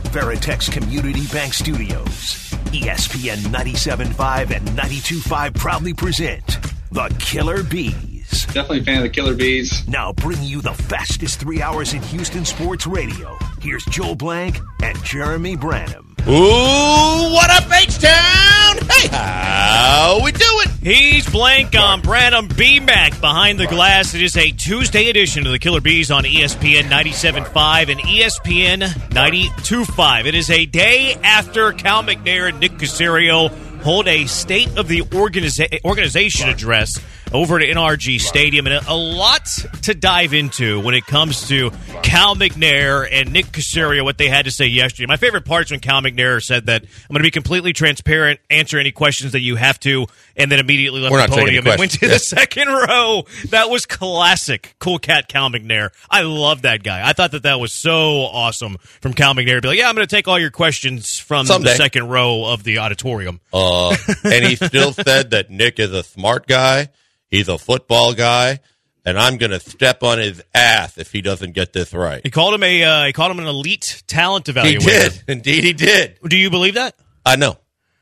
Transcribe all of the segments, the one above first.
Veritex Community Bank Studios. ESPN 97.5 and 92.5 proudly present the Killer Bees. Definitely a fan of the Killer Bees. Now bringing you the fastest 3 hours in Houston sports radio. Here's Joel Blank and Jeremy Branham. Ooh, what up, H-Town? Hey, how we doing? He's Blank on Branham. B-Mac behind the glass. It is a Tuesday edition of the Killer Bees on ESPN 97.5 and ESPN 92.5. It is a day after Cal McNair and Nick Caserio hold a State of the Organization address over at NRG Stadium, and a lot to dive into when it comes to Cal McNair and Nick Caserio, what they had to say yesterday. My favorite part is when Cal McNair said that, I'm going to be completely transparent, answer any questions that you have to, and then immediately left the podium and went to the second row. That was classic. Cool cat Cal McNair. I love that guy. I thought that was so awesome from Cal McNair to be like, yeah, I'm going to take all your questions from the second row of the auditorium. And he still said that Nick is a smart guy. He's a football guy, and I'm going to step on his ass if he doesn't get this right. He called him an elite talent evaluator. He did. Indeed, he did. Do you believe that? I know.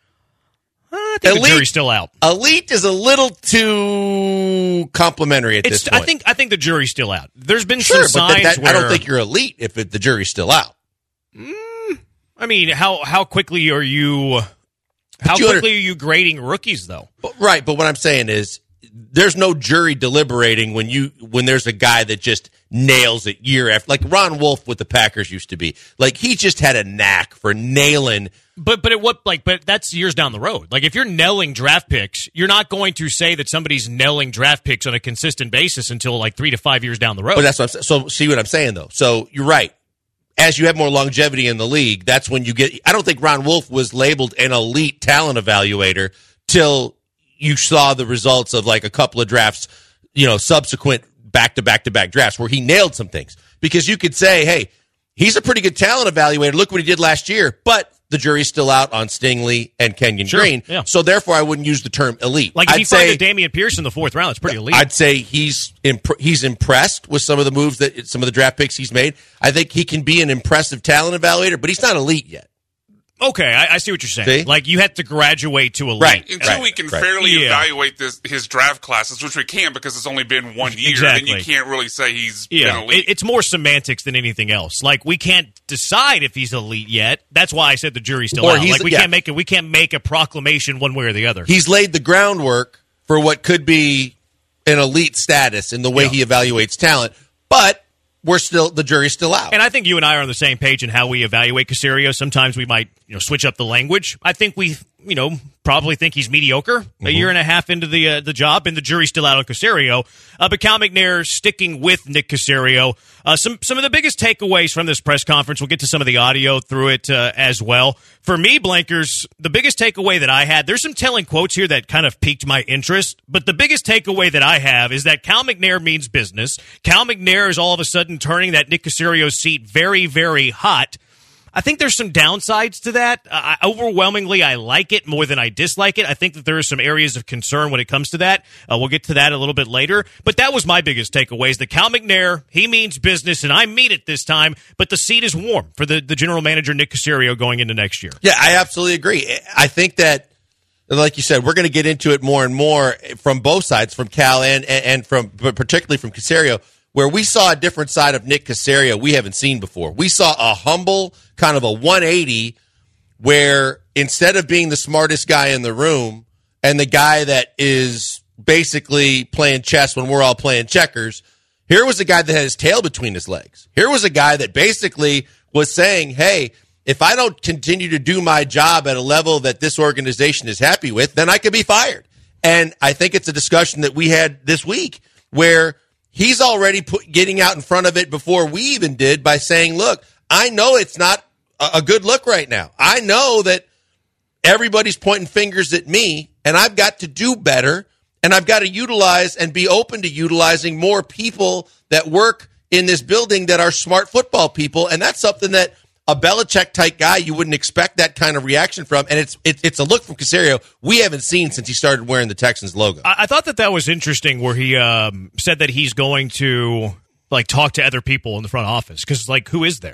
I think the jury's still out. Elite is a little too complimentary at this point. I think the jury's still out. There's been some signs where I don't think you're elite if the jury's still out. I mean, how quickly are you? How quickly are you grading rookies, though? Right, but what I'm saying is, there's no jury deliberating when there's a guy that just nails it year after, like Ron Wolf with the Packers used to be. Like, he just had a knack for nailing. But that's years down the road. Like, if you're nailing draft picks, you're not going to say that somebody's nailing draft picks on a consistent basis until like 3 to 5 years down the road. But that's what I'm saying. So see what I'm saying, though. So you're right. As you have more longevity in the league, that's when you get. I don't think Ron Wolf was labeled an elite talent evaluator till you saw the results of like a couple of drafts, subsequent back-to-back-to-back drafts where he nailed some things. Because you could say, hey, he's a pretty good talent evaluator. Look what he did last year. But the jury's still out on Stingley and Kenyon Green. Yeah. So therefore, I wouldn't use the term elite. Like if you find a Dameon Pierce in the fourth round, it's pretty elite. I'd say he's impressed with some of the moves some of the draft picks he's made. I think he can be an impressive talent evaluator, but he's not elite yet. Okay, I see what you're saying. See? Like, you have to graduate to elite. Right. Until we can fairly evaluate his draft classes, which we can because it's only been 1 year, exactly. Then you can't really say he's been elite. It's more semantics than anything else. Like, we can't decide if he's elite yet. That's why I said the jury's still out. Like, we can't make a proclamation one way or the other. He's laid the groundwork for what could be an elite status in the way he evaluates talent, but the jury's still out. And I think you and I are on the same page in how we evaluate Caserio. Sometimes we might, switch up the language. I think we, probably think he's mediocre a year and a half into the job, and the jury's still out on Caserio. But Cal McNair sticking with Nick Caserio. Some of the biggest takeaways from this press conference, we'll get to some of the audio through it as well. For me, Blankers, the biggest takeaway that I had, there's some telling quotes here that kind of piqued my interest, but the biggest takeaway that I have is that Cal McNair means business. Cal McNair is all of a sudden turning that Nick Caserio seat very, very hot. I think there's some downsides to that. Overwhelmingly, I like it more than I dislike it. I think that there are some areas of concern when it comes to that. We'll get to that a little bit later. But that was my biggest takeaway, is that Cal McNair, he means business, and I mean it this time, but the seat is warm for the general manager, Nick Caserio, going into next year. Yeah, I absolutely agree. I think that, like you said, we're going to get into it more and more from both sides, from Cal but particularly from Caserio, where we saw a different side of Nick Caserio we haven't seen before. We saw a humble kind of a 180 where instead of being the smartest guy in the room and the guy that is basically playing chess when we're all playing checkers, here was a guy that had his tail between his legs. Here was a guy that basically was saying, hey, if I don't continue to do my job at a level that this organization is happy with, then I could be fired. And I think it's a discussion that we had this week where he's already getting out in front of it before we even did by saying, look, I know it's not a good look right now. I know that everybody's pointing fingers at me, and I've got to do better, and I've got to utilize and be open to utilizing more people that work in this building that are smart football people, and that's something that a Belichick-type guy, you wouldn't expect that kind of reaction from, and it's a look from Caserio we haven't seen since he started wearing the Texans logo. I thought that was interesting where he said that he's going to talk to other people in the front office, because, who is there?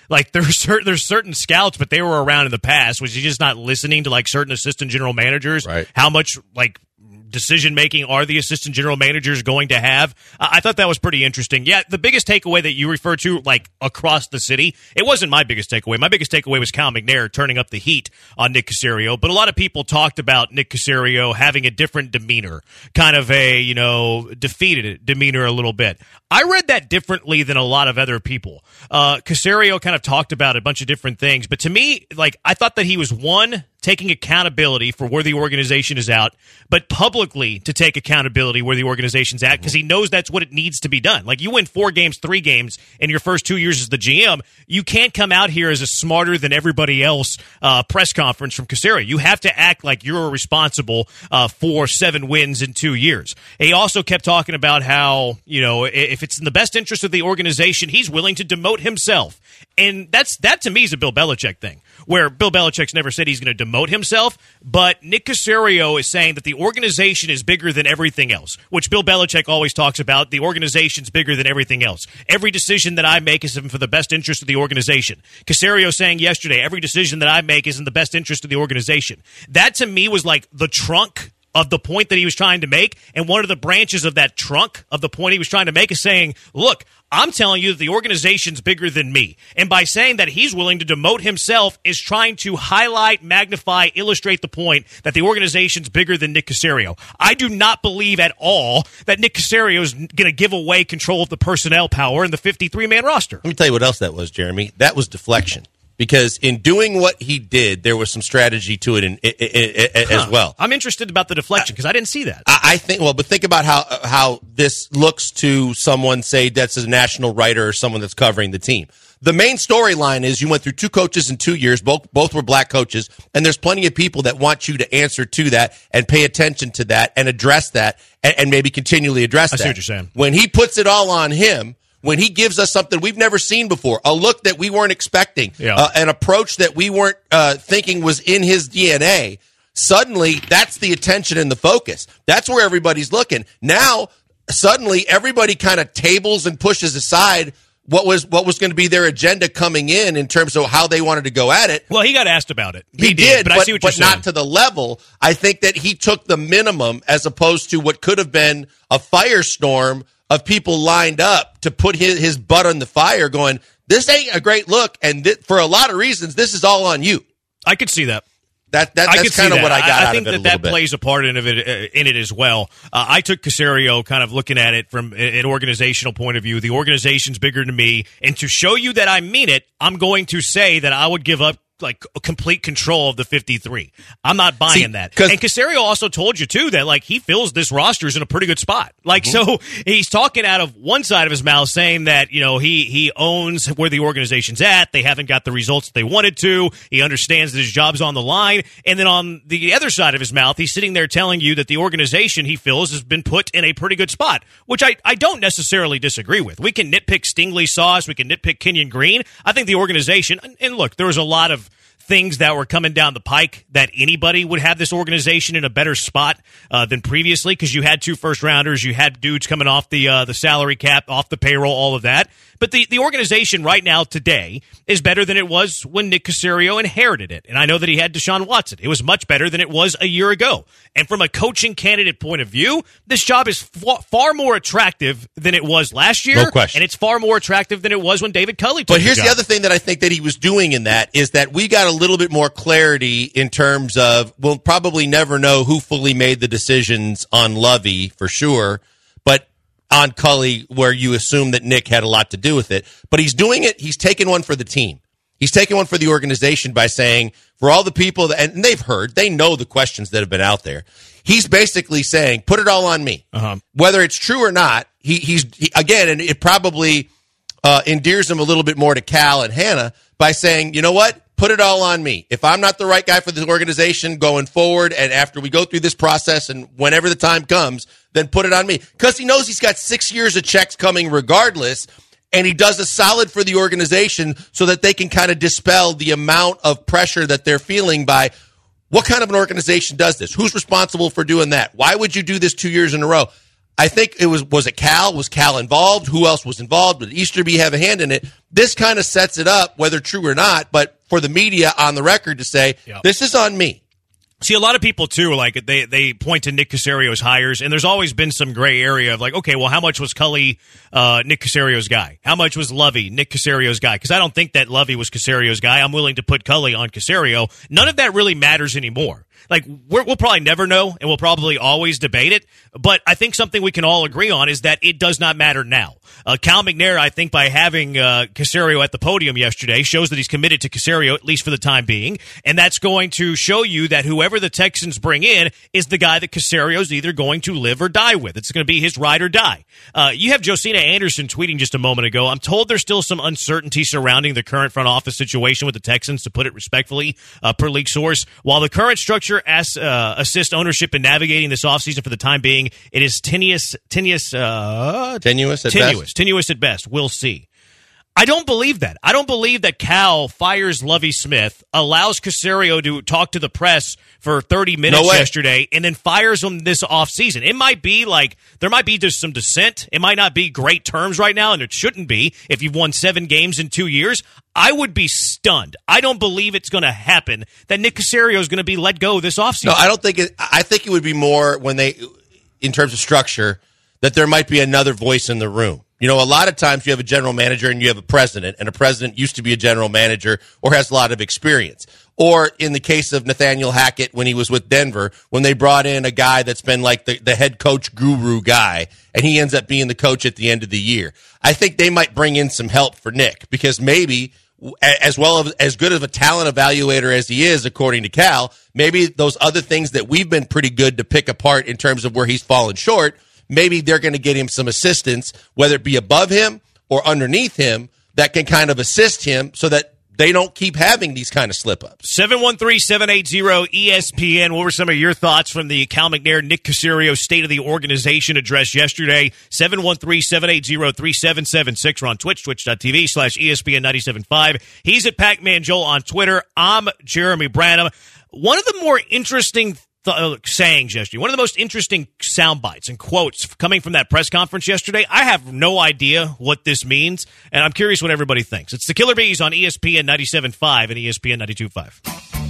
Like there's certain scouts, but they were around in the past. Was he just not listening to like certain assistant general managers? Right. How much like decision making are the assistant general managers going to have? I thought that was pretty interesting. Yeah, the biggest takeaway that you refer to, like across the city, it wasn't my biggest takeaway. My biggest takeaway was Cal McNair turning up the heat on Nick Caserio. But a lot of people talked about Nick Caserio having a different demeanor, kind of a defeated demeanor a little bit. I read that differently than a lot of other people. Caserio kind of talked about a bunch of different things, but to me, like I thought that he was taking accountability for where the organization is at, but publicly to take accountability where the organization's at because he knows that's what it needs to be done. Like you win 4 games, 3 games in your first 2 years as the GM, you can't come out here as a smarter than everybody else press conference from Caserio. You have to act like you're responsible for 7 wins in 2 years. He also kept talking about how, if it's in the best interest of the organization, he's willing to demote himself. And that to me is a Bill Belichick thing, where Bill Belichick's never said he's going to demote himself, but Nick Caserio is saying that the organization is bigger than everything else, which Bill Belichick always talks about. The organization's bigger than everything else. Every decision that I make is for the best interest of the organization. Caserio saying yesterday, every decision that I make is in the best interest of the organization. That to me was like the trunk of the point that he was trying to make, and one of the branches of that trunk of the point he was trying to make is saying, look, I'm telling you that the organization's bigger than me. And by saying that he's willing to demote himself is trying to highlight, magnify, illustrate the point that the organization's bigger than Nick Caserio. I do not believe at all that Nick Caserio is going to give away control of the personnel power in the 53-man roster. Let me tell you what else that was, Jeremy. That was deflection. Because in doing what he did, there was some strategy to it as well. I'm interested about the deflection because I didn't see that. I think, but think about how this looks to someone, say, that's a national writer or someone that's covering the team. The main storyline is you went through 2 coaches in 2 years, both were black coaches, and there's plenty of people that want you to answer to that and pay attention to that and address that and maybe continually address that. I see what you're saying. When he puts it all on him, when he gives us something we've never seen before, a look that we weren't expecting, an approach that we weren't thinking was in his DNA, suddenly that's the attention and the focus. That's where everybody's looking. Now, suddenly, everybody kind of tables and pushes aside what was going to be their agenda coming in terms of how they wanted to go at it. Well, he got asked about it. He did, but I see what you're saying. Not to the level. I think that he took the minimum as opposed to what could have been a firestorm of people lined up to put his butt on the fire going, this ain't a great look, and for a lot of reasons, this is all on you. I could see that. That's kind of what I got out of it. I think that plays a part in it as well. I took Caserio kind of looking at it from an organizational point of view. The organization's bigger than me, and to show you that I mean it, I'm going to say that I would give up like complete control of the 53. I'm not buying that. And Caserio also told you too that like he feels this roster's in a pretty good spot. Like so he's talking out of one side of his mouth saying that, he owns where the organization's at. They haven't got the results that they wanted to. He understands that his job's on the line. And then on the other side of his mouth, he's sitting there telling you that the organization he feels has been put in a pretty good spot, which I don't necessarily disagree with. We can nitpick Stingley Sauce. We can nitpick Kenyon Green. I think the organization, and look, there was a lot of things that were coming down the pike that anybody would have this organization in a better spot than previously because you had 2 first-rounders, you had dudes coming off the salary cap, off the payroll, all of that. But the organization right now today is better than it was when Nick Caserio inherited it. And I know that he had Deshaun Watson. It was much better than it was a year ago. And from a coaching candidate point of view, this job is far more attractive than it was last year. No question. And it's far more attractive than it was when David Culley took But here's the the other thing that I think that he was doing in that is that we got a little bit more clarity in terms of we'll probably never know who fully made the decisions on Lovey for sure, but on Culley where you assume that Nick had a lot to do with it. But he's doing it. He's taking one for the team. He's taking one for the organization by saying for all the people that, and they know the questions that have been out there. He's basically saying, put it all on me. Whether it's true or not, he's again, and it probably endears him a little bit more to Cal and Hannah by saying, you know what? Put it all on me. If I'm not the right guy for this organization going forward and after we go through this process and whenever the time comes, then put it on me. Because he knows he's got 6 years of checks coming regardless, and he does a solid for the organization so that they can kind of dispel the amount of pressure that they're feeling by what kind of an organization does this? Who's responsible for doing that? Why would you do this 2 years in a row? I think it was it Cal? Was Cal involved? Who else was involved? Did Easterby have a hand in it? This kind of sets it up, whether true or not, but for the media on the record to say, this is on me. See, a lot of people, too, like, they point to Nick Casario's hires, and there's always been some gray area of, like, okay, well, how much was Cully Nick Casario's guy? How much was Lovey Nick Casario's guy? Because I don't think that Lovey was Casario's guy. I'm willing to put Cully on Casario. None of that really matters anymore. Like, we'll probably never know, and we'll probably always debate it, but I think something we can all agree on is that it does not matter now. Cal McNair, I think, by having Casario at the podium yesterday, shows that he's committed to Casario, at least for the time being, and that's going to show you that whoever the Texans bring in is the guy that Casario's either going to live or die with. It's going to be his ride or die. You have Josina Anderson tweeting just a moment ago, I'm told there's still some uncertainty surrounding the current front office situation with the Texans, to put it respectfully, per league source. While the current structure assist ownership in navigating this offseason for the time being, it is tenuous at best. We'll see. I don't believe that. I don't believe that Cal fires Lovie Smith, allows Casario to talk to the press for 30 minutes yesterday, and then fires him this offseason. It might be like, there might be just some dissent. It might not be great terms right now, and it shouldn't be if you've won 7 games in 2 years. I would be stunned. I don't believe it's going to happen that Nick Casario is going to be let go this offseason. No, I don't think it. I think it would be more when they, in terms of structure, that there might be another voice in the room. You know, a lot of times you have a general manager and you have a president, and a president used to be a general manager or has a lot of experience. Or in the case of Nathaniel Hackett when he was with Denver, when they brought in a guy that's been like the head coach guru guy, and he ends up being the coach at the end of the year. I think they might bring in some help for Nick, because maybe, as well as good of a talent evaluator as he is, according to Cal, maybe those other things that we've been pretty good to pick apart in terms of where he's fallen short, maybe they're going to get him some assistance, whether it be above him or underneath him, that can kind of assist him so that they don't keep having these kind of slip-ups. 713-780-ESPN. What were some of your thoughts from the Cal McNair, Nick Casario State of the Organization address yesterday? 713-780-3776. We're on Twitch, twitch.tv/ESPN975. He's at Pac-Man Joel on Twitter. I'm Jeremy Branham. One of the more interesting sayings yesterday, one of the most interesting sound bites and quotes coming from that press conference yesterday. I have no idea what this means, and I'm curious what everybody thinks. It's the Killer Bees on ESPN 97.5 and ESPN 92.5.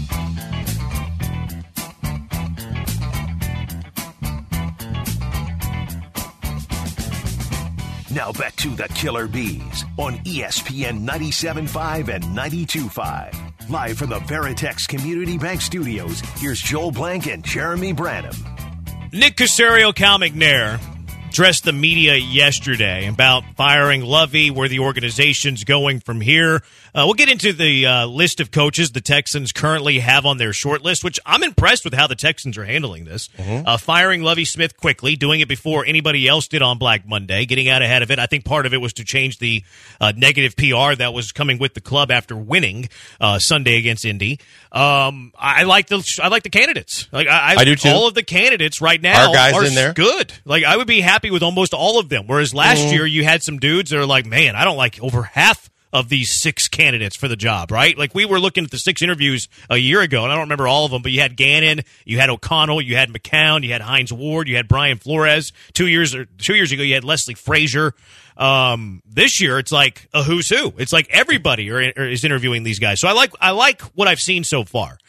Now back to the Killer Bees on ESPN 97.5 and 92.5. Live from the Veritex Community Bank Studios, here's Joel Blank and Jeremy Branham. Nick Casario, Cal McNair addressed the media yesterday about firing Lovey, where the organization's going from here. We'll get into the list of coaches the Texans currently have on their short list, which I'm impressed with how the Texans are handling this. Firing Lovie Smith quickly, doing it before anybody else did on Black Monday, getting out ahead of it. I think part of it was to change the negative PR that was coming with the club after winning Sunday against Indy. I like the candidates. Like I do too. All of the candidates right now are in there. Good. Like I would be happy with almost all of them. Whereas last year you had some dudes that are like, man, I don't like over half of these 6 candidates for the job, right? Like we were looking at the 6 interviews a year ago, and I don't remember all of them, but you had Gannon, you had O'Connell, you had McCown, you had Hines Ward, you had Brian Flores. 2 years ago, you had Leslie Frazier. This year, it's like a who's who. It's like everybody is interviewing these guys. So I like what I've seen so far.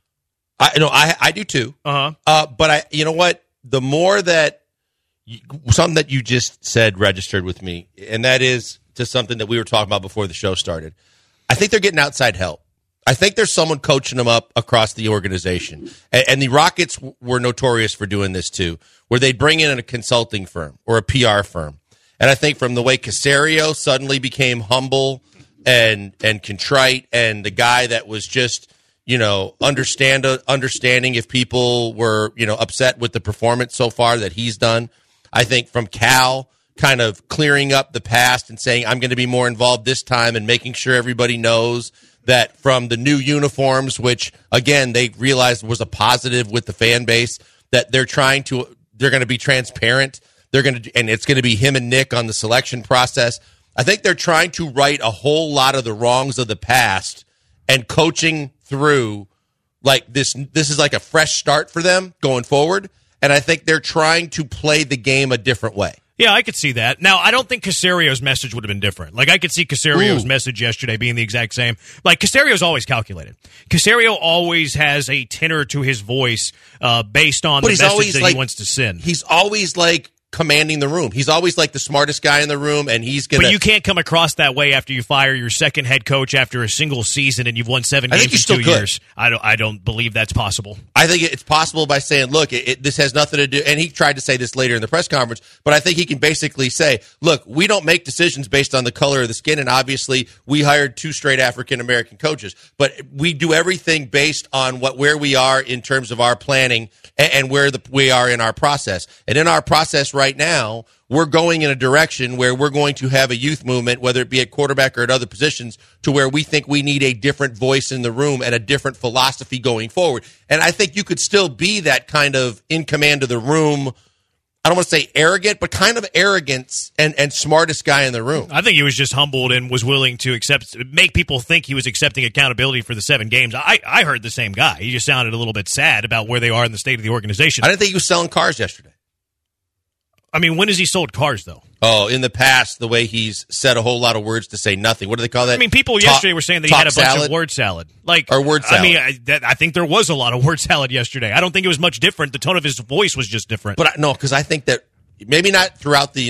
I do too. But you know what? The more that something that you just said registered with me, and that is to something that we were talking about before the show started. I think they're getting outside help. I think there's someone coaching them up across the organization. And the Rockets were notorious for doing this too, where they'd bring in a consulting firm or a PR firm. And I think from the way Casario suddenly became humble and contrite, and the guy that was just, understanding if people were, upset with the performance so far that he's done. I think from Cal kind of clearing up the past and saying, I'm going to be more involved this time, and making sure everybody knows that from the new uniforms, which, again, they realized was a positive with the fan base, that they're going to be transparent. And it's going to be him and Nick on the selection process. I think they're trying to right a whole lot of the wrongs of the past and coaching through like this. This is like a fresh start for them going forward. and I think they're trying to play the game a different way. Yeah, I could see that. Now, I don't think Casario's message would have been different. Like, I could see Casario's message yesterday being the exact same. Like, Casario's always calculated. Casario always has a tenor to his voice based on the message that he wants to send. He's always, like, commanding the room. He's always like the smartest guy in the room, and he's going to... But you can't come across that way after you fire your second head coach after a single season and you've won 7 games in 2 years. I don't believe that's possible. I think it's possible by saying, look, this has nothing to do... And he tried to say this later in the press conference, but I think he can basically say, look, we don't make decisions based on the color of the skin, and obviously we hired 2 straight African-American coaches, but we do everything based on where we are in terms of our planning and where we are in our process. And in our process right now, we're going in a direction where we're going to have a youth movement, whether it be at quarterback or at other positions, to where we think we need a different voice in the room and a different philosophy going forward. And I think you could still be that kind of in command of the room. I don't want to say arrogant, but kind of arrogance and smartest guy in the room. I think he was just humbled and was willing to make people think he was accepting accountability for the 7 games. I heard the same guy. He just sounded a little bit sad about where they are in the state of the organization. I didn't think he was selling cars yesterday. I mean, when has he sold cars, though? Oh, in the past, the way he's said a whole lot of words to say nothing. What do they call that? I mean, people yesterday were saying that he had a bunch of word salad. Or word salad. I mean, I think there was a lot of word salad yesterday. I don't think it was much different. The tone of his voice was just different. But no, because I think that maybe not throughout the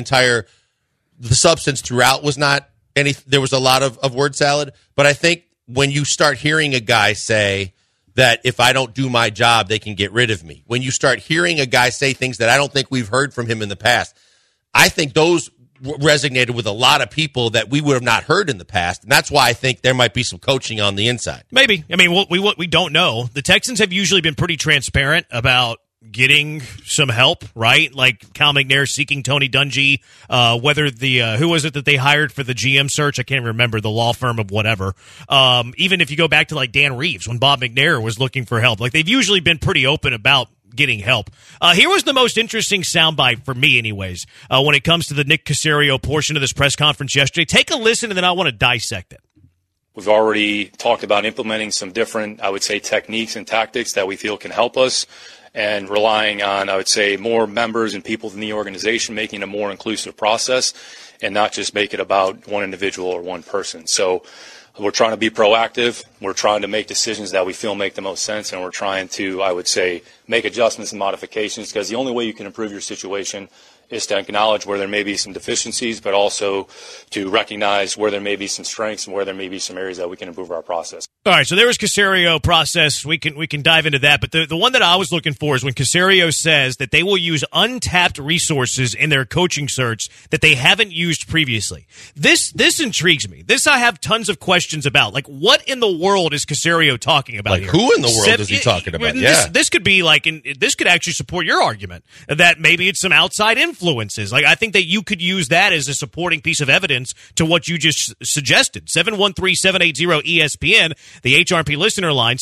substance throughout was not there was a lot of word salad. But I think when you start hearing a guy say that if I don't do my job, they can get rid of me. When you start hearing a guy say things that I don't think we've heard from him in the past, I think those resonated with a lot of people that we would have not heard in the past. And that's why I think there might be some coaching on the inside. Maybe. I mean, we don't know. The Texans have usually been pretty transparent about getting some help, right? Like Cal McNair seeking Tony Dungy, whether who was it that they hired for the GM search? I can't remember, the law firm of whatever. Even if you go back to like Dan Reeves when Bob McNair was looking for help, like they've usually been pretty open about getting help. Here was the most interesting soundbite for me anyways, when it comes to the Nick Caserio portion of this press conference yesterday. Take a listen and then I want to dissect it. We've already talked about implementing some different, I would say, techniques and tactics that we feel can help us, and relying on, I would say, more members and people in the organization, making a more inclusive process and not just make it about one individual or one person. So we're trying to be proactive. We're trying to make decisions that we feel make the most sense, and we're trying to, I would say, make adjustments and modifications, because the only way you can improve your situation is to acknowledge where there may be some deficiencies, but also to recognize where there may be some strengths and where there may be some areas that we can improve our process. All right, so there was Caserio process. We can dive into that, but the one that I was looking for is when Caserio says that they will use untapped resources in their coaching search that they haven't used previously. This intrigues me. This I have tons of questions about. Like, what in the world is Caserio talking about here? Who in the world is he talking about? This could be like, this could actually support your argument that maybe it's some outside influences. Like, I think that you could use that as a supporting piece of evidence to what you just suggested. 713-780-ESPN, the HRP listener line,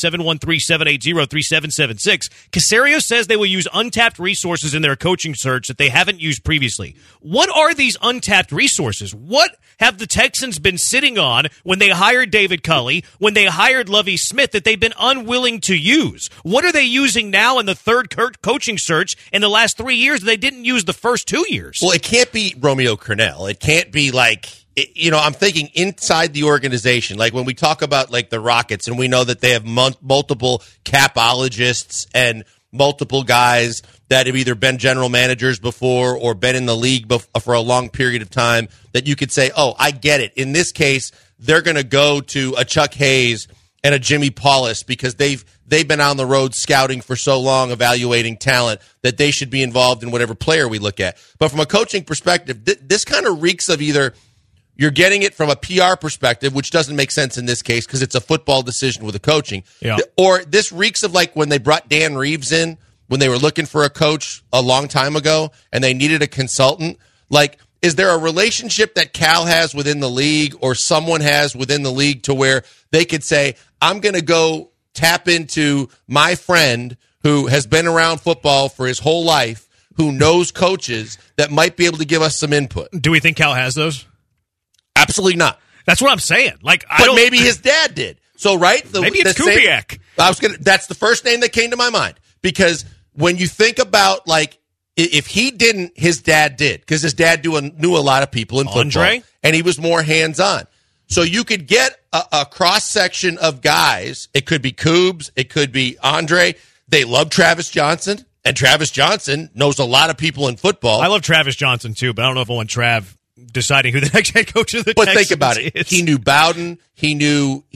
713-780-3776. Caserio says they will use untapped resources in their coaching search that they haven't used previously. What are these untapped resources? What have the Texans been sitting on when they hired David Culley, when they hired Lovie Smith, that they've been unwilling to use? What are they using now in the third coaching search in the last 3 years that they didn't use the first 2 years? Well, it can't be Romeo Crennel. It can't be like, I'm thinking inside the organization, like when we talk about like the Rockets, and we know that they have multiple capologists and multiple guys that have either been general managers before or been in the league for a long period of time, that you could say, oh, I get it. In this case, they're going to go to a Chuck Hayes and a Jimmy Paulus because they've been on the road scouting for so long, evaluating talent, that they should be involved in whatever player we look at. But from a coaching perspective, this kind of reeks of either you're getting it from a PR perspective, which doesn't make sense in this case because it's a football decision with the coaching. Yeah. Or this reeks of like when they brought Dan Reeves in, when they were looking for a coach a long time ago and they needed a consultant. Like, is there a relationship that Cal has within the league or someone has within the league to where they could say, I'm going to go tap into my friend who has been around football for his whole life, who knows coaches, that might be able to give us some input? Do we think Cal has those? Absolutely not. That's what I'm saying. Like, but maybe his dad did. So, right? Maybe it's Kubiak. That's the first name that came to my mind, because when you think about, like, if he didn't, his dad did, because his dad knew a lot of people in football, and he was more hands-on. So you could get a cross-section of guys. It could be Cougs. It could be Andre. They love Travis Johnson, and Travis Johnson knows a lot of people in football. I love Travis Johnson, too, but I don't know if I want Trav deciding who the next head coach of the Texans is. But think about it. He knew Bowden. He knew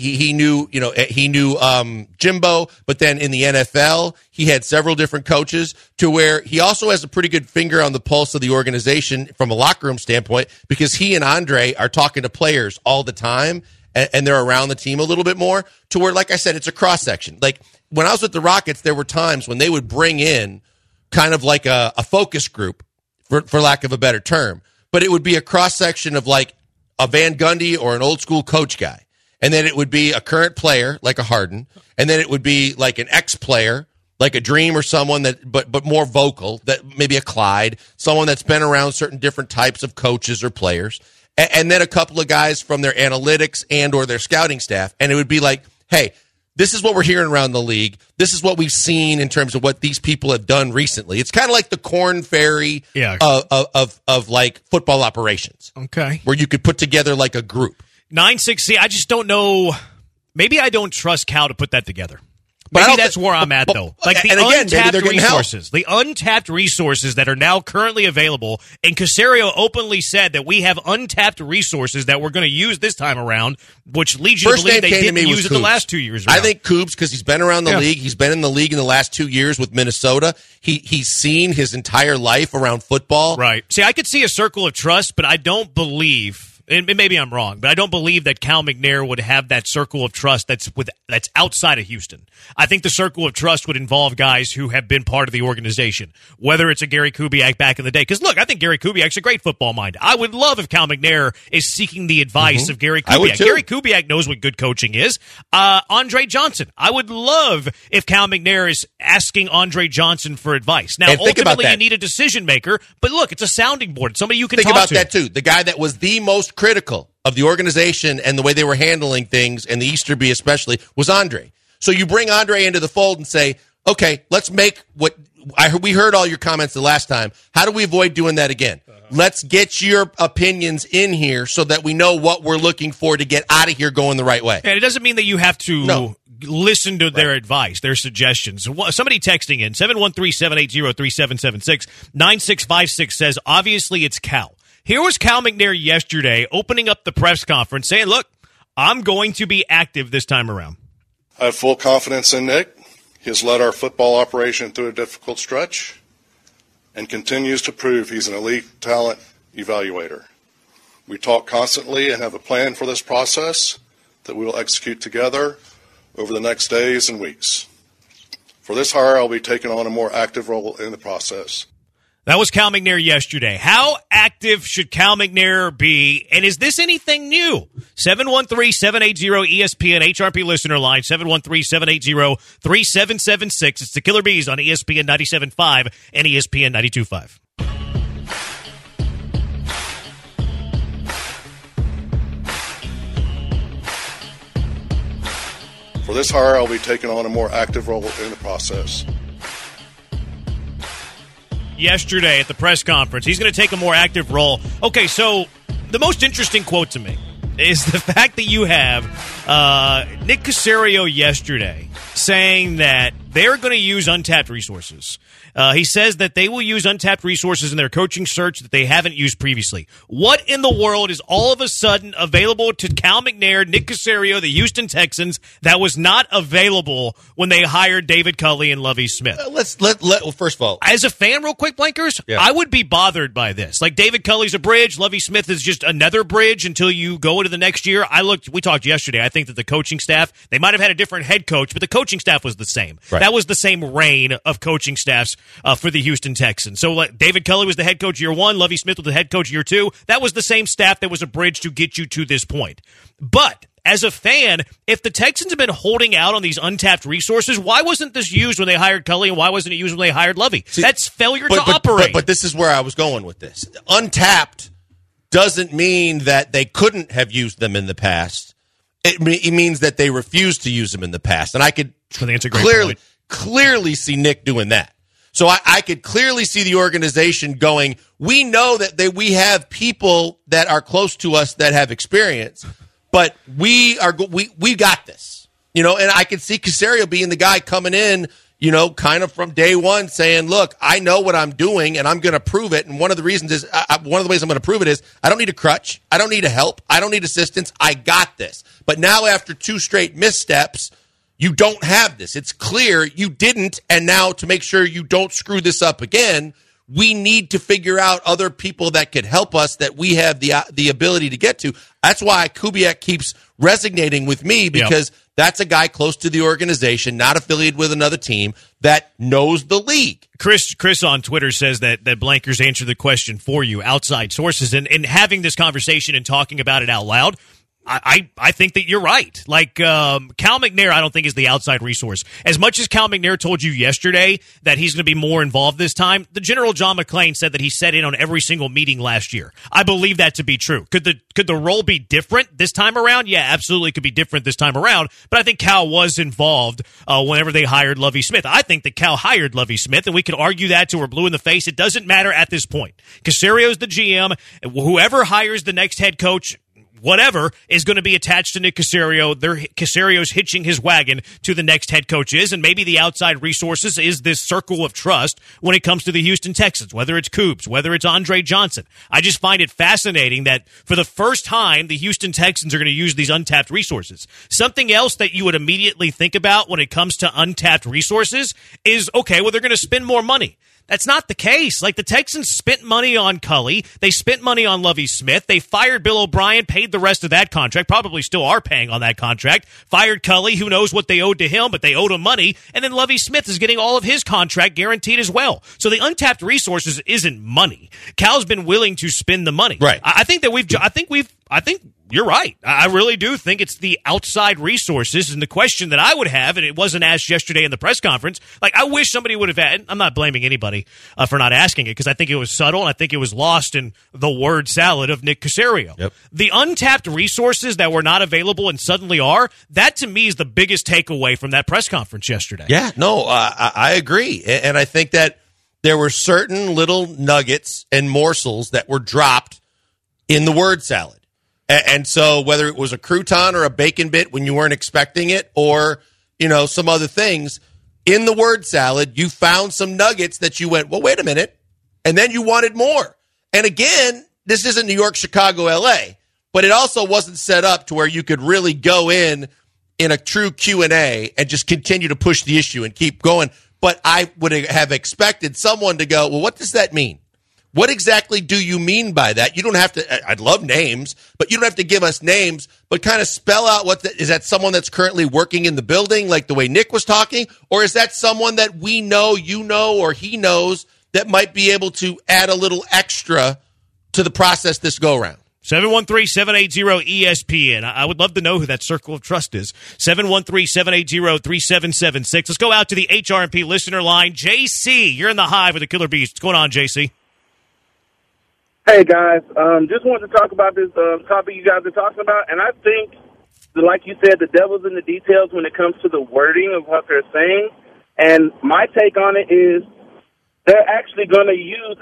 Jimbo. But then in the NFL, he had several different coaches to where he also has a pretty good finger on the pulse of the organization from a locker room standpoint, because he and Andre are talking to players all the time, and they're around the team a little bit more to where, like I said, it's a cross section. Like when I was with the Rockets, there were times when they would bring in kind of like a focus group, for lack of a better term. But it would be a cross-section of like a Van Gundy or an old-school coach guy. And then it would be a current player, like a Harden. And then it would be like an ex-player, like a Dream or someone that, but more vocal, that maybe a Clyde, someone that's been around certain different types of coaches or players. And then a couple of guys from their analytics and or their scouting staff. And it would be like, hey, this is what we're hearing around the league. This is what we've seen in terms of what these people have done recently. It's kind of like the Corn Ferry of like football operations. Okay. Where you could put together like a group. 9-6, I just don't know. Maybe I don't trust Cal to put that together. Maybe that's where I'm at, though. Like the untapped resources that are now currently available, and Caserio openly said that we have untapped resources that we're going to use this time around, which leads you to believe they didn't use it the last 2 years around. I think Cougs, because he's been around the league. He's been in the league in the last 2 years with Minnesota. He's seen his entire life around football. Right. See, I could see a circle of trust, but I don't believe... And maybe I'm wrong, but I don't believe that Cal McNair would have that circle of trust that's outside of Houston. I think the circle of trust would involve guys who have been part of the organization, whether it's a Gary Kubiak back in the day. Because, look, I think Gary Kubiak's a great football mind. I would love if Cal McNair is seeking the advice of Gary Kubiak. I would too. Gary Kubiak knows what good coaching is. Andre Johnson. I would love if Cal McNair is asking Andre Johnson for advice. Now, ultimately, you need a decision maker, but look, it's a sounding board. It's somebody you can talk to. Think about that, too. The guy that was the most critical of the organization and the way they were handling things, and the Easterby especially, was Andre. So you bring Andre into the fold and say, okay, let's make what we heard all your comments the last time. How do we avoid doing that again? Let's get your opinions in here so that we know what we're looking for to get out of here going the right way. And it doesn't mean that you have to listen to their advice, their suggestions. Somebody texting in, 713-780-3776, 9656 says, obviously it's Cal. Here was Cal McNair yesterday opening up the press conference saying, look, I'm going to be active this time around. I have full confidence in Nick. He has led our football operation through a difficult stretch and continues to prove he's an elite talent evaluator. We talk constantly and have a plan for this process that we will execute together over the next days and weeks. For this hire, I'll be taking on a more active role in the process. That was Cal McNair yesterday. How active should Cal McNair be? And is this anything new? 713-780-ESPN, HRP listener line, 713-780-3776. It's the Killer Bees on ESPN 97.5 and ESPN 92.5. For this hire, I'll be taking on a more active role in the process. Yesterday at the press conference, he's going to take a more active role. Okay, so the most interesting quote to me is the fact that you have Nick Caserio yesterday saying that they're going to use untapped resources. He says that they will use untapped resources in their coaching search that they haven't used previously. What in the world is all of a sudden available to Cal McNair, Nick Caserio, the Houston Texans, that was not available when they hired David Culley and Lovie Smith? Well, first of all, as a fan, real quick, Blankers, I would be bothered by this. Like, David Culley's a bridge, Lovie Smith is just another bridge until you go into the next year. We talked yesterday. I think that the coaching staff, they might have had a different head coach, but the coaching staff was the same. Right. That was the same reign of coaching staffs for the Houston Texans. So David Culley was the head coach year one. Lovie Smith was the head coach year two. That was the same staff that was a bridge to get you to this point. But as a fan, if the Texans have been holding out on these untapped resources, why wasn't this used when they hired Culley, and why wasn't it used when they hired Lovie? That's failure to operate. But this is where I was going with this. Untapped doesn't mean that they couldn't have used them in the past. It means that they refused to use them in the past. And I could clearly see Nick doing that. So I could clearly see the organization going, we know that we have people that are close to us that have experience, but we got this, and I could see Caserio being the guy coming in, kind of from day one saying, look, I know what I'm doing and I'm going to prove it. And one of the reasons is, one of the ways I'm going to prove it is I don't need a crutch. I don't need a help. I don't need assistance. I got this. But now after 2 straight missteps, you don't have this. It's clear you didn't, and now to make sure you don't screw this up again, we need to figure out other people that could help us that we have the ability to get to. That's why Kubiak keeps resonating with me, because that's a guy close to the organization, not affiliated with another team, that knows the league. Chris on Twitter says that Blankers answered the question for you, outside sources, and having this conversation and talking about it out loud. I think that you're right. Like, Cal McNair, I don't think is the outside resource. As much as Cal McNair told you yesterday that he's going to be more involved this time, the General John McClain said that he sat in on every single meeting last year. I believe that to be true. Could the role be different this time around? Yeah, absolutely could be different this time around. But I think Cal was involved whenever they hired Lovie Smith. I think that Cal hired Lovie Smith, and we could argue that till we're blue in the face. It doesn't matter at this point. Caserio's the GM. Whoever hires the next head coach, whatever, is going to be attached to Nick Caserio. Caserio's hitching his wagon to the next head coach is, and maybe the outside resources is this circle of trust when it comes to the Houston Texans, whether it's Coups, whether it's Andre Johnson. I just find it fascinating that for the first time, the Houston Texans are going to use these untapped resources. Something else that you would immediately think about when it comes to untapped resources is, okay, well, they're going to spend more money. That's not the case. Like, the Texans spent money on Culley. They spent money on Lovie Smith. They fired Bill O'Brien, paid the rest of that contract, probably still are paying on that contract. Fired Culley, who knows what they owed to him, but they owed him money. And then Lovie Smith is getting all of his contract guaranteed as well. So the untapped resources isn't money. Cal's been willing to spend the money. Right. I think you're right. I really do think it's the outside resources. And the question that I would have, and it wasn't asked yesterday in the press conference, like, I wish somebody would have had, I'm not blaming anybody for not asking it, because I think it was subtle, and I think it was lost in the word salad of Nick Caserio. Yep. The untapped resources that were not available and suddenly are, that to me is the biggest takeaway from that press conference yesterday. Yeah, no, I agree. And I think that there were certain little nuggets and morsels that were dropped in the word salad. And so whether it was a crouton or a bacon bit when you weren't expecting it, or, some other things, in the word salad, you found some nuggets that you went, well, wait a minute. And then you wanted more. And again, this isn't New York, Chicago, LA, but it also wasn't set up to where you could really go in a true Q&A and just continue to push the issue and keep going. But I would have expected someone to go, well, what does that mean? What exactly do you mean by that? You don't have to, I'd love names, but you don't have to give us names, but kind of spell out is that someone that's currently working in the building, like the way Nick was talking? Or is that someone that we know, or he knows, that might be able to add a little extra to the process this go around? 713-780-ESPN. I would love to know who that circle of trust is. 713-780-3776. Let's go out to the HRMP listener line. JC, you're in the hive with the Killer Bees. What's going on, JC? Hey, guys. Just wanted to talk about this topic you guys are talking about. And I think, like you said, the devil's in the details when it comes to the wording of what they're saying. And my take on it is they're actually going to use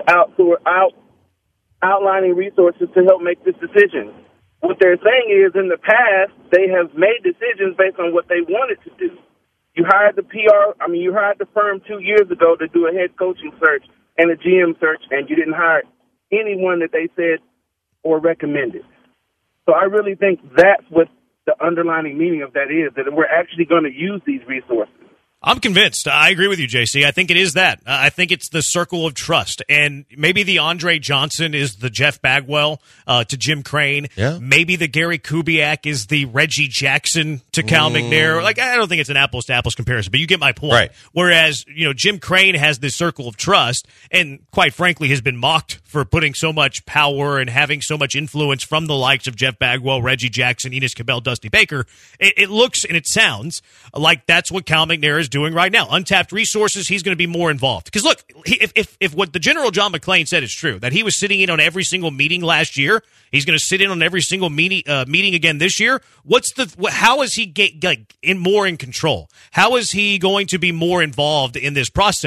outlining resources to help make this decision. What they're saying is, in the past, they have made decisions based on what they wanted to do. You hired the firm 2 years ago to do a head coaching search and a GM search, and you didn't hire anyone that they said or recommended. So I really think that's what the underlying meaning of that is, that we're actually going to use these resources. I'm convinced. I agree with you, JC. I think it is that. I think it's the circle of trust. And maybe the Andre Johnson is the Jeff Bagwell to Jim Crane. Yeah. Maybe the Gary Kubiak is the Reggie Jackson to Cal McNair. Like, I don't think it's an apples-to-apples comparison, but you get my point. Right. Whereas, Jim Crane has this circle of trust and, quite frankly, has been mocked for putting so much power and having so much influence from the likes of Jeff Bagwell, Reggie Jackson, Enos Cabell, Dusty Baker. It looks and it sounds like that's what Cal McNair is doing right now. Untapped resources, he's going to be more involved. Because look, if what the General John McClain said is true, that he was sitting in on every single meeting last year, he's going to sit in on every single meeting again this year. How is he more in control? How is he going to be more involved in this process?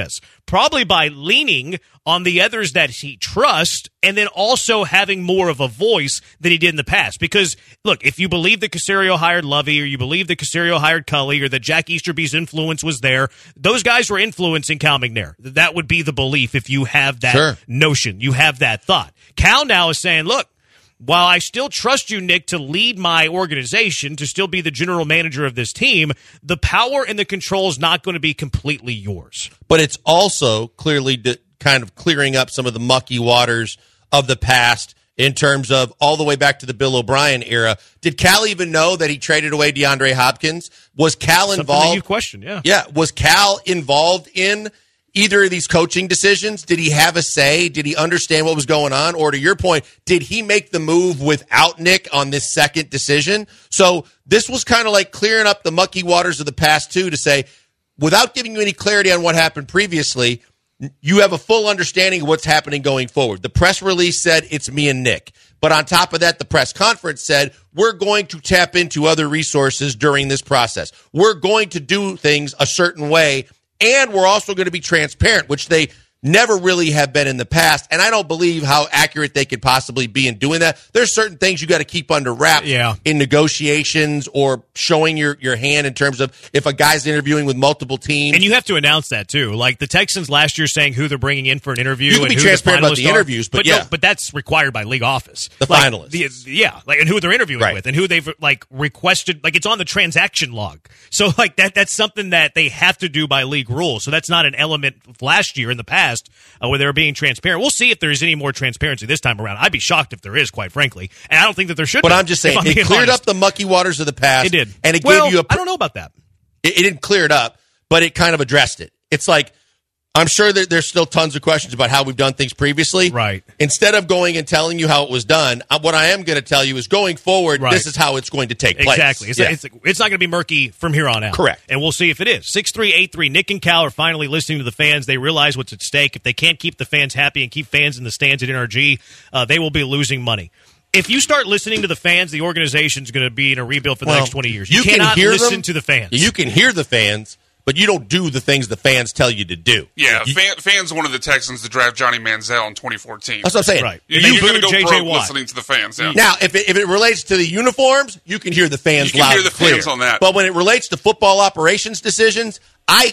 probably by leaning on the others that he trusts and then also having more of a voice than he did in the past. Because, look, if you believe that Caserio hired Lovey or you believe that Caserio hired Cully or that Jack Easterby's influence was there, those guys were influencing Cal McNair. That would be the belief if you have that notion, you have that thought. Cal now is saying, look, while I still trust you, Nick, to lead my organization, to still be the general manager of this team, the power and the control is not going to be completely yours. But it's also clearly kind of clearing up some of the mucky waters of the past in terms of all the way back to the Bill O'Brien era. Did Cal even know that he traded away DeAndre Hopkins? Was Cal involved? Something that you question, yeah. Yeah. Was Cal involved in either of these coaching decisions? Did he have a say? Did he understand what was going on? Or to your point, did he make the move without Nick on this second decision? So this was kind of like clearing up the mucky waters of the past, too, to say, without giving you any clarity on what happened previously, you have a full understanding of what's happening going forward. The press release said it's me and Nick. But on top of that, the press conference said, we're going to tap into other resources during this process. We're going to do things a certain way. And we're also going to be transparent, which they never really have been in the past. And I don't believe how accurate they could possibly be in doing that. There's certain things you got to keep under wraps in negotiations or showing your hand in terms of if a guy's interviewing with multiple teams. And you have to announce that, too. Like the Texans last year saying who they're bringing in for an interview. You can be transparent about the interviews, but yeah. No, but that's required by league office. The finalists. And who they're interviewing with and who they've requested. Like it's on the transaction log. So like that's something that they have to do by league rules. So that's not an element last year in the past. Where they're being transparent. We'll see if there's any more transparency this time around. I'd be shocked if there is, quite frankly. And I don't think that there should be. But I'm just saying, it cleared up the mucky waters of the past. It did. And it gave you I don't know about that. It didn't clear it up, but it kind of addressed it. It's like, I'm sure that there's still tons of questions about how we've done things previously. Right. Instead of going and telling you how it was done, what I am going to tell you is going forward, this is how it's going to take place. Exactly. It's not going to be murky from here on out. Correct. And we'll see if it is. 6-3-8-3. Nick and Cal are finally listening to the fans. They realize what's at stake. If they can't keep the fans happy and keep fans in the stands at NRG, they will be losing money. If you start listening to the fans, the organization's going to be in a rebuild for the next 20 years. You cannot listen to the fans. You can hear the fans, but you don't do the things the fans tell you to do. Yeah, fans wanted the Texans to draft Johnny Manziel in 2014. That's what I'm saying. Right. You're going to go broke listening to the fans. Yeah. Now, if it relates to the uniforms, you can hear the fans loud and clear. Fans on that. But when it relates to football operations decisions, I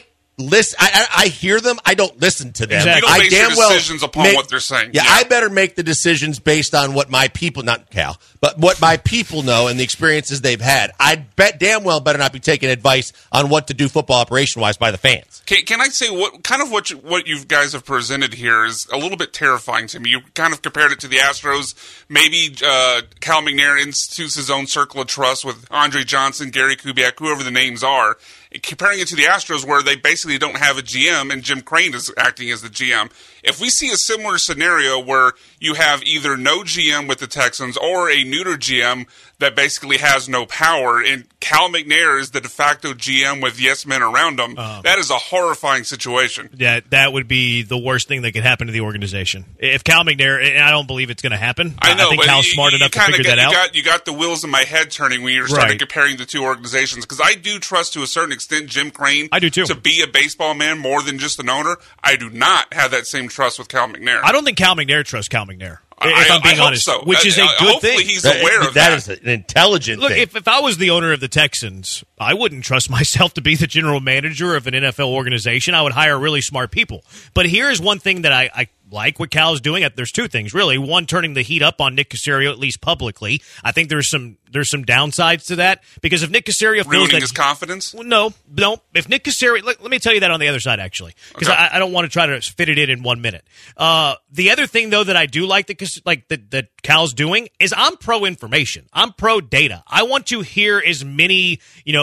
hear them. I don't listen to them. Exactly. You don't base your decisions upon what they're saying. Yeah, I better make the decisions based on what my people, not Cal, but what my people know and the experiences they've had. I bet damn well better not be taking advice on what to do football operation-wise by the fans. Can I say what you guys have presented here is a little bit terrifying to me. You kind of compared it to the Astros. Maybe Cal McNair institutes his own circle of trust with Andre Johnson, Gary Kubiak, whoever the names are. Comparing it to the Astros where they basically don't have a GM and Jim Crane is acting as the GM. If we see a similar scenario where you have either no GM with the Texans or a neuter GM that basically has no power, and Cal McNair is the de facto GM with yes men around him, that is a horrifying situation. Yeah, that would be the worst thing that could happen to the organization. If Cal McNair, and I don't believe it's going to happen. I know, I think but Cal's smart enough to figure that out. You got the wheels in my head turning when you're starting comparing the two organizations, because I do trust to a certain extent Jim Crane I do too. to be a baseball man more than just an owner. I do not have that same trust with Cal McNair. I don't think Cal McNair trusts Cal McNair. If I'm being honest, so. Which is a good thing. Hopefully he's aware of that. That is an intelligent thing. Look, if I was the owner of the Texans, I wouldn't trust myself to be the general manager of an NFL organization. I would hire really smart people. But here's one thing that I like what Cal's doing. There's two things, really. One, turning the heat up on Nick Caserio, at least publicly. I think there's some downsides to that, because if Nick Caserio feels ruining his confidence? No. If Nick Caserio, let me tell you that on the other side, actually, because I don't want to try to fit it in 1 minute. The other thing, though, that I do like that Cal's doing is I'm pro information. I'm pro data. I want to hear as many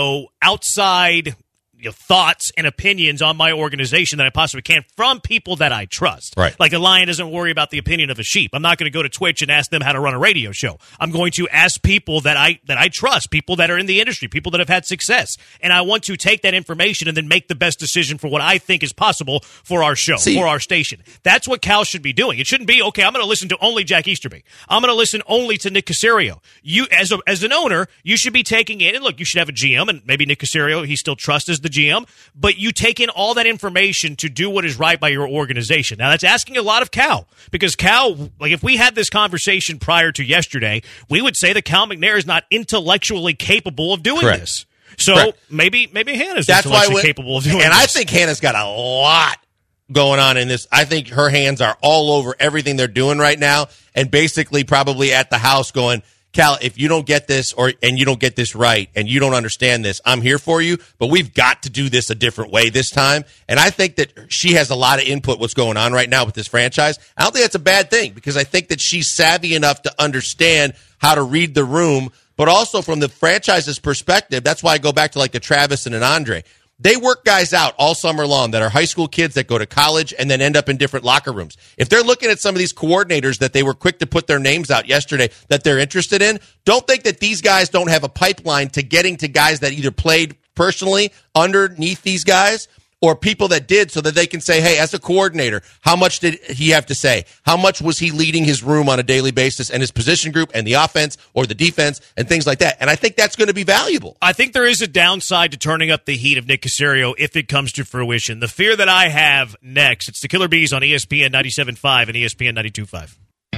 outside thoughts and opinions on my organization that I possibly can from people that I trust. Right. Like a lion doesn't worry about the opinion of a sheep. I'm not going to go to Twitch and ask them how to run a radio show. I'm going to ask people that I trust, people that are in the industry, people that have had success. And I want to take that information and then make the best decision for what I think is possible for our show, for our station. That's what Cal should be doing. It shouldn't be, okay, I'm going to listen to only Jack Easterby. I'm going to listen only to Nick Caserio. You, as an owner, you should be taking in, and look, you should have a GM, and maybe Nick Caserio, he still trusts as the GM, but you take in all that information to do what is right by your organization. Now, that's asking a lot of Cal, because Cal, like if we had this conversation prior to yesterday, we would say that Cal McNair is not intellectually capable of doing this. So maybe Hannah's intellectually capable of doing this. And I think Hannah's got a lot going on in this. I think her hands are all over everything they're doing right now, and basically probably at the house going, Cal, if you don't get this and you don't get this right and you don't understand this, I'm here for you, but we've got to do this a different way this time. And I think that she has a lot of input what's going on right now with this franchise. I don't think that's a bad thing, because I think that she's savvy enough to understand how to read the room, but also from the franchise's perspective. That's why I go back to like the Travis and an Andre. They work guys out all summer long that are high school kids that go to college and then end up in different locker rooms. If they're looking at some of these coordinators that they were quick to put their names out yesterday that they're interested in, don't think that these guys don't have a pipeline to getting to guys that either played personally underneath these guys or people that did, so that they can say, hey, as a coordinator, how much did he have to say? How much was he leading his room on a daily basis and his position group and the offense or the defense and things like that? And I think that's going to be valuable. I think there is a downside to turning up the heat of Nick Caserio if it comes to fruition. The fear that I have next, it's the Killer Bees on ESPN 97.5 and ESPN 92.5.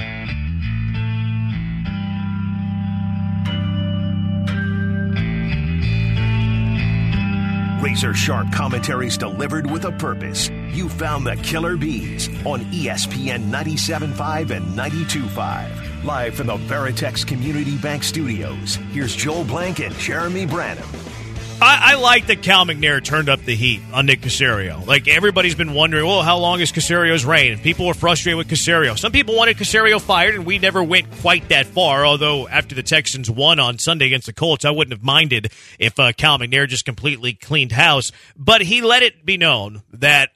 Razor-sharp commentaries delivered with a purpose. You found the Killer Bees on ESPN 97.5 and 92.5. Live from the Veritex Community Bank Studios, here's Joel Blank and Jeremy Branham. I like that Cal McNair turned up the heat on Nick Caserio. Like, everybody's been wondering, well, how long is Caserio's reign? And people were frustrated with Caserio. Some people wanted Caserio fired, and we never went quite that far, although after the Texans won on Sunday against the Colts, I wouldn't have minded if Cal McNair just completely cleaned house. But he let it be known that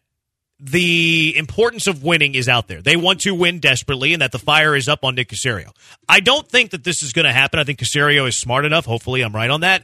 the importance of winning is out there. They want to win desperately, and that the fire is up on Nick Caserio. I don't think that this is going to happen. I think Caserio is smart enough, hopefully I'm right on that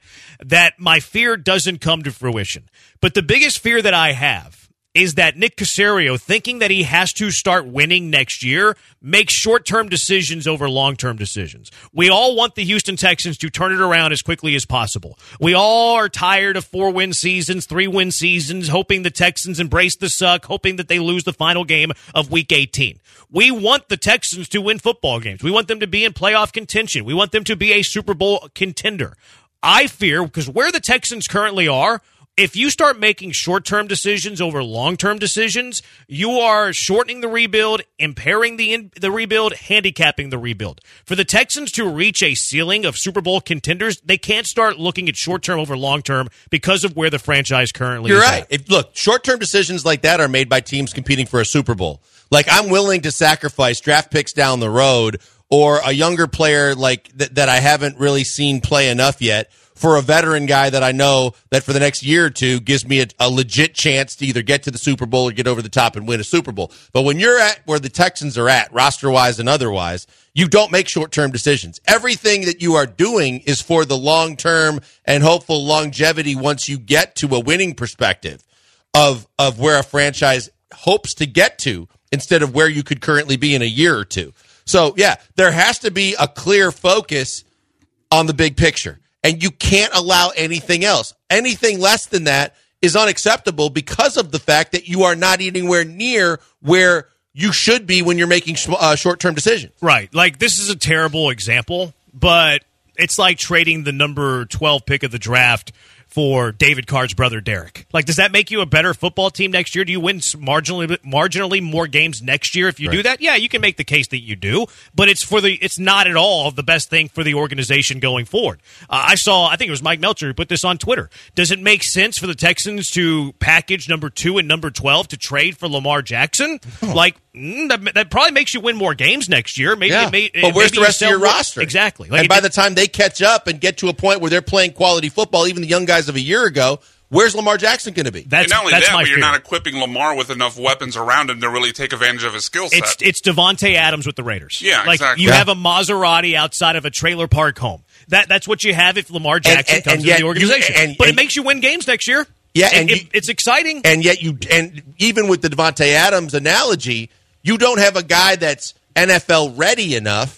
my fear doesn't come to fruition. But the biggest fear that I have is that Nick Caserio, thinking that he has to start winning next year, makes short-term decisions over long-term decisions. We all want the Houston Texans to turn it around as quickly as possible. We all are tired of 4-win seasons, 3-win seasons, hoping the Texans embrace the suck, hoping that they lose the final game of Week 18. We want the Texans to win football games. We want them to be in playoff contention. We want them to be a Super Bowl contender. I fear, because where the Texans currently are, if you start making short-term decisions over long-term decisions, you are shortening the rebuild, impairing the rebuild, handicapping the rebuild. For the Texans to reach a ceiling of Super Bowl contenders, they can't start looking at short-term over long-term because of where the franchise currently is. You're right. Look, short-term decisions like that are made by teams competing for a Super Bowl. Like, I'm willing to sacrifice draft picks down the road or a younger player like that I haven't really seen play enough yet for a veteran guy that I know that for the next year or two gives me a legit chance to either get to the Super Bowl or get over the top and win a Super Bowl. But when you're at where the Texans are at, roster-wise and otherwise, you don't make short-term decisions. Everything that you are doing is for the long-term and hopeful longevity once you get to a winning perspective of where a franchise hopes to get to instead of where you could currently be in a year or two. So, yeah, there has to be a clear focus on the big picture. And you can't allow anything else. Anything less than that is unacceptable because of the fact that you are not anywhere near where you should be when you're making short-term decisions. Right. Like, this is a terrible example, but it's like trading the number 12 pick of the draft for David Carr's brother, Derek. Like, does that make you a better football team next year? Do you win marginally more games next year if you do that? Yeah, you can make the case that you do, but it's not at all the best thing for the organization going forward. I think it was Mike Meltzer who put this on Twitter. Does it make sense for the Texans to package number 2 and number 12 to trade for Lamar Jackson? Like, that probably makes you win more games next year. Maybe, yeah. But where's the rest of your roster? Exactly. Like, and by the time they catch up and get to a point where they're playing quality football, even the young guys of a year ago, where's Lamar Jackson going to be? And not only that, but you're not equipping Lamar with enough weapons around him to really take advantage of his skill set. It's Devontae Adams with the Raiders. Yeah, like, exactly. You have a Maserati outside of a trailer park home. That's what you have if Lamar Jackson comes into the organization. But it makes you win games next year. Yeah, it's exciting. And yet even with the Devontae Adams analogy, you don't have a guy that's NFL ready enough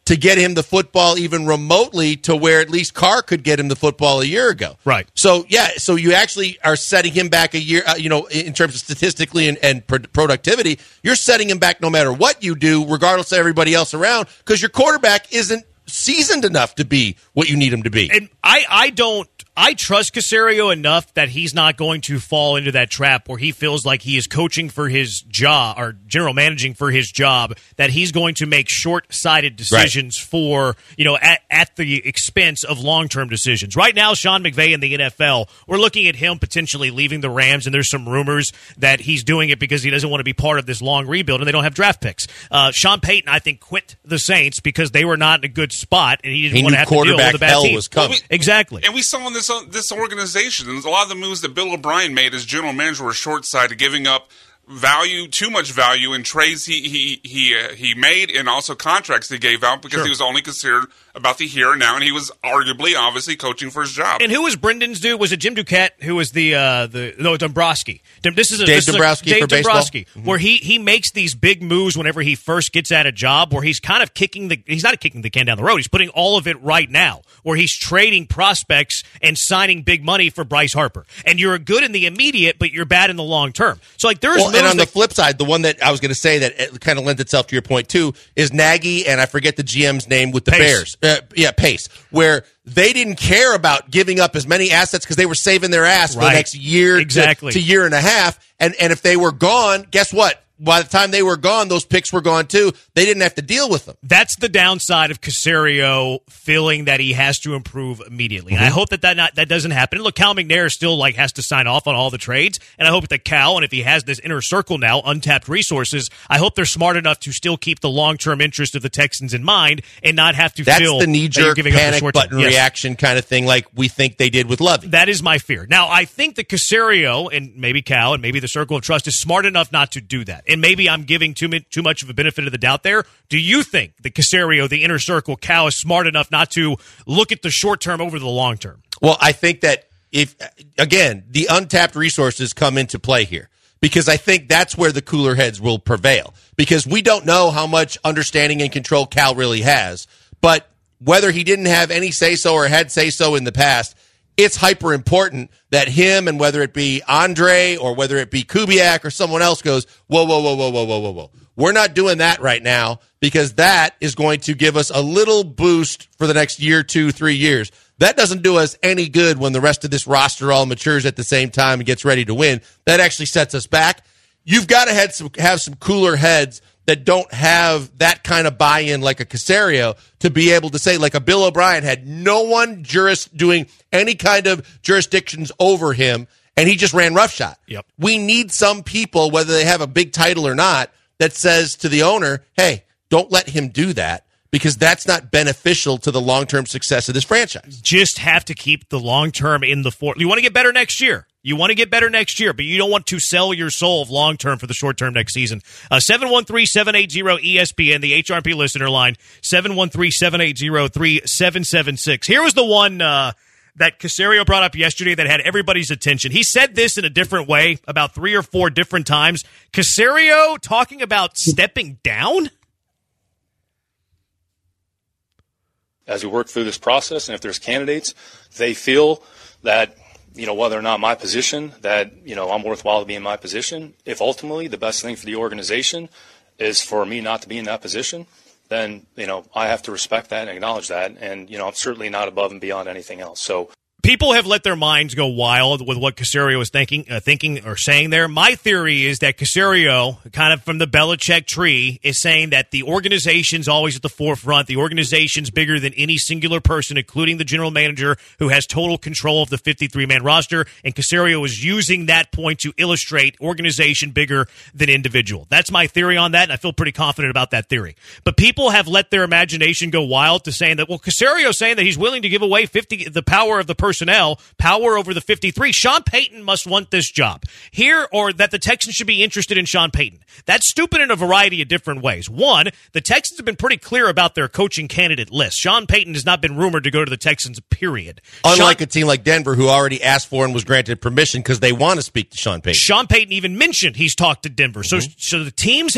to get him the football even remotely to where at least Carr could get him the football a year ago. Right. So, so you actually are setting him back a year, in terms of statistically and productivity. You're setting him back no matter what you do, regardless of everybody else around, because your quarterback isn't seasoned enough to be what you need him to be. And I trust Caserio enough that he's not going to fall into that trap where he feels like he is coaching for his job or general managing for his job, that he's going to make short-sighted decisions for, at the expense of long-term decisions. Right now, Sean McVay in the NFL, we're looking at him potentially leaving the Rams, and there's some rumors that he's doing it because he doesn't want to be part of this long rebuild, and they don't have draft picks. Sean Payton, I think, quit the Saints because they were not in a good spot, and he didn't want to have to deal with a bad team. Was coming. Exactly. And we saw in this organization, and a lot of the moves that Bill O'Brien made as general manager were short-sighted, giving up too much value in trades he made, and also contracts he gave out because he was only concerned about the here and now, and he was obviously coaching for his job. And who was Brendan's dude? Was it Jim Duquette? Who was Dombrowski? Dave Dombrowski for baseball. Mm-hmm. Where he makes these big moves whenever he first gets at a job, where he's kind of he's not kicking the can down the road. He's putting all of it right now, where he's trading prospects and signing big money for Bryce Harper. And you're good in the immediate, but you're bad in the long term. So and on the flip side, the one that I was going to say that kind of lends itself to your point too is Nagy, and I forget the GM's name with the Bears. Pace, where they didn't care about giving up as many assets because they were saving their ass for the next year to year and a half. And if they were gone, guess what? By the time they were gone, those picks were gone too. They didn't have to deal with them. That's the downside of Caserio feeling that he has to improve immediately. Mm-hmm. And I hope that doesn't happen. And look, Cal McNair still has to sign off on all the trades. And I hope that Cal, and if he has this inner circle now, untapped resources, I hope they're smart enough to still keep the long-term interest of the Texans in mind and not have to feel the knee-jerk panic button reaction kind of thing like we think they did with Lovey. That is my fear. Now, I think that Caserio and maybe Cal and maybe the circle of trust is smart enough not to do that. And maybe I'm giving too much of a benefit of the doubt there. Do you think that Caserio, the inner circle, Cal, is smart enough not to look at the short term over the long term? Well, I think that the untapped resources come into play here, because I think that's where the cooler heads will prevail, because we don't know how much understanding and control Cal really has, but whether he didn't have any say-so or had say-so in the past, it's hyper important that him, and whether it be Andre or whether it be Kubiak or someone else, goes, whoa. We're not doing that right now, because that is going to give us a little boost for the next year, 2, 3 years. That doesn't do us any good when the rest of this roster all matures at the same time and gets ready to win. That actually sets us back. You've got to have some cooler heads that don't have that kind of buy-in like a Caserio to be able to say, like a Bill O'Brien had no one doing any kind of jurisdictions over him, and he just ran roughshod. Yep. We need some people, whether they have a big title or not, that says to the owner, hey, don't let him do that, because that's not beneficial to the long-term success of this franchise. Just have to keep the long-term in the fore. You want to get better next year. But you don't want to sell your soul long-term for the short-term next season. 713-780-ESPN, the HRP listener line, 713-780-3776. Here was the one that Caserio brought up yesterday that had everybody's attention. He said this in a different way about 3 or 4 different times. Caserio talking about stepping down? As we work through this process, and if there's candidates, they feel that, whether or not my position, that, I'm worthwhile to be in my position, if ultimately the best thing for the organization is for me not to be in that position, then, I have to respect that and acknowledge that. And, I'm certainly not above and beyond anything else. So people have let their minds go wild with what Caserio is thinking or saying there. My theory is that Caserio, kind of from the Belichick tree, is saying that the organization's always at the forefront. The organization's bigger than any singular person, including the general manager, who has total control of the 53-man roster. And Caserio is using that point to illustrate organization bigger than individual. That's my theory on that, and I feel pretty confident about that theory. But people have let their imagination go wild to saying that, well, Caserio's saying that he's willing to give away the power of the person personnel, power over the 53. Sean Payton must want this job here, or that the Texans should be interested in Sean Payton. That's stupid in a variety of different ways. One, the Texans have been pretty clear about their coaching candidate list. Sean Payton has not been rumored to go to the Texans, period. Unlike a team like Denver, who already asked for and was granted permission because they want to speak to Sean Payton. Sean Payton even mentioned he's talked to Denver. So the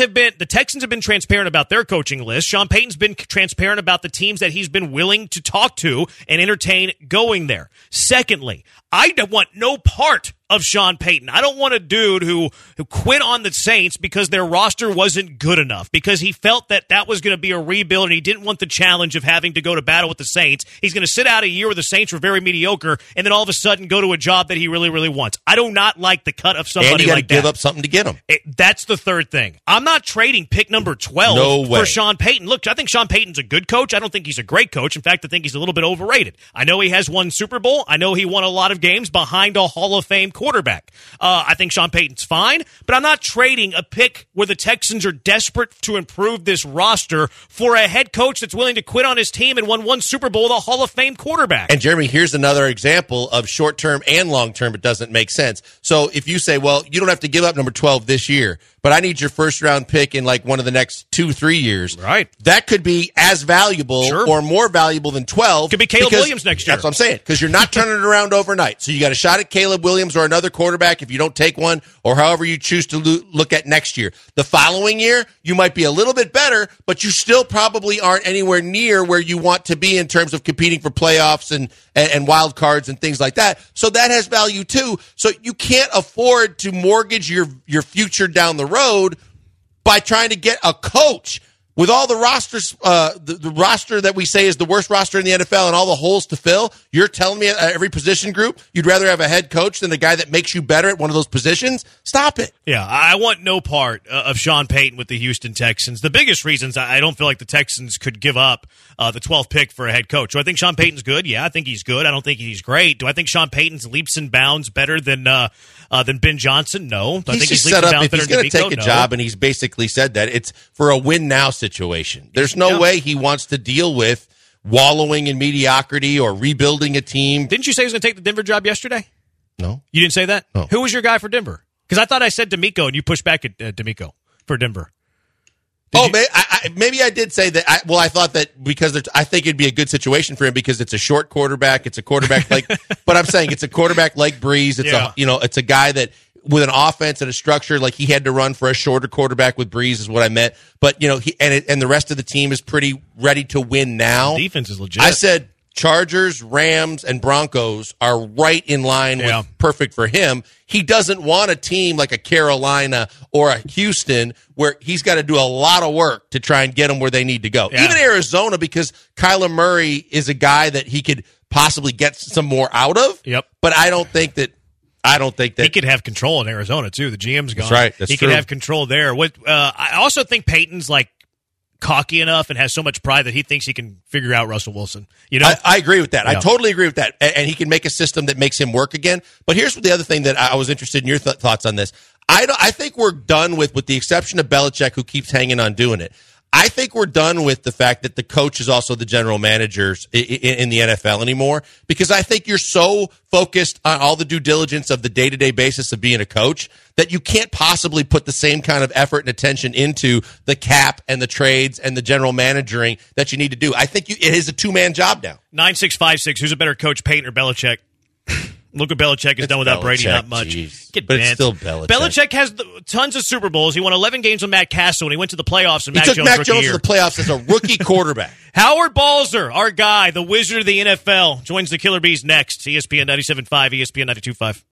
Texans have been transparent about their coaching list. Sean Payton's been transparent about the teams that he's been willing to talk to and entertain going there. Secondly, I want no part of Sean Payton. I don't want a dude who quit on the Saints because their roster wasn't good enough, because he felt that was going to be a rebuild and he didn't want the challenge of having to go to battle with the Saints. He's going to sit out a year where the Saints were very mediocre and then all of a sudden go to a job that he really, really wants. I do not like the cut of somebody and you like that. Give up something to get him. That's the third thing. I'm not trading pick number 12 for Sean Payton. Look, I think Sean Payton's a good coach. I don't think he's a great coach. In fact, I think he's a little bit overrated. I know he has won Super Bowl. I know he won a lot of games behind a Hall of Fame quarterback. I think Sean Payton's fine, but I'm not trading a pick where the Texans are desperate to improve this roster for a head coach that's willing to quit on his team and won one Super Bowl with a Hall of Fame quarterback. And Jeremy, here's another example of short-term and long-term. It doesn't make sense. So if you say, well, you don't have to give up number 12 this year, but I need your first-round pick in like one of the next 2-3 years. Right. That could be as valuable or more valuable than 12. Could be Caleb Williams next year. That's what I'm saying, because you're not turning it around overnight. So you got a shot at Caleb Williams or another quarterback if you don't take one, or however you choose to look at next year. The following year, you might be a little bit better, but you still probably aren't anywhere near where you want to be in terms of competing for playoffs and wild cards and things like that. So that has value too. So you can't afford to mortgage your future down the road by trying to get a coach with all the rosters, the roster that we say is the worst roster in the NFL and all the holes to fill. You're telling me at every position group you'd rather have a head coach than a guy that makes you better at one of those positions? Stop it. Yeah, I want no part of Sean Payton with the Houston Texans. The biggest reasons I don't feel like the Texans could give up the 12th pick for a head coach. Do I think Sean Payton's good? Yeah, I think he's good. I don't think he's great. Do I think Sean Payton's leaps and bounds better than Ben Johnson? No. Do I think he's leaps and bounds if he's better going to take a job, and he's basically said that it's for a win-now situation. There's no way he wants to deal with wallowing in mediocrity or rebuilding a team. Didn't you say he was going to take the Denver job yesterday? No. You didn't say that? No. Who was your guy for Denver? Because I thought I said D'Amico, and you pushed back at D'Amico for Denver. Maybe I did say that. I thought that because I think it'd be a good situation for him because it's a short quarterback. It's a quarterback like, but I'm saying it's a quarterback like Breeze. It's a guy that with an offense and a structure like he had to run for a shorter quarterback with Breeze is what I meant. But and the rest of the team is pretty ready to win now. The defense is legit. I said Chargers, Rams, and Broncos are right in line with perfect for him. He doesn't want a team like a Carolina or a Houston where he's got to do a lot of work to try and get them where they need to go. Yeah. Even Arizona, because Kyler Murray is a guy that he could possibly get some more out of. Yep. But I don't think that he could have control in Arizona too. The GM's gone. That's right. That's he true. could have control there. I also think Peyton's like cocky enough and has so much pride that he thinks he can figure out Russell Wilson. I agree with that. Yeah. I totally agree with that. And he can make a system that makes him work again. But here's the other thing that I was interested in your thoughts on this. I think we're done with the exception of Belichick, who keeps hanging on doing it. I think we're done with the fact that the coach is also the general manager in the NFL anymore, because I think you're so focused on all the due diligence of the day-to-day basis of being a coach that you can't possibly put the same kind of effort and attention into the cap and the trades and the general managing that you need to do. I think it is a two-man job now. 9656, who's a better coach, Peyton or Belichick? Look what Belichick has done without Brady, not much. It's still Belichick. Belichick has tons of Super Bowls. He won 11 games with Matt Castle, and he went to the playoffs. And he took Mac Jones to the playoffs as a rookie quarterback. Howard Balzer, our guy, the wizard of the NFL, joins the Killer Bees next. ESPN 97.5, ESPN 92.5.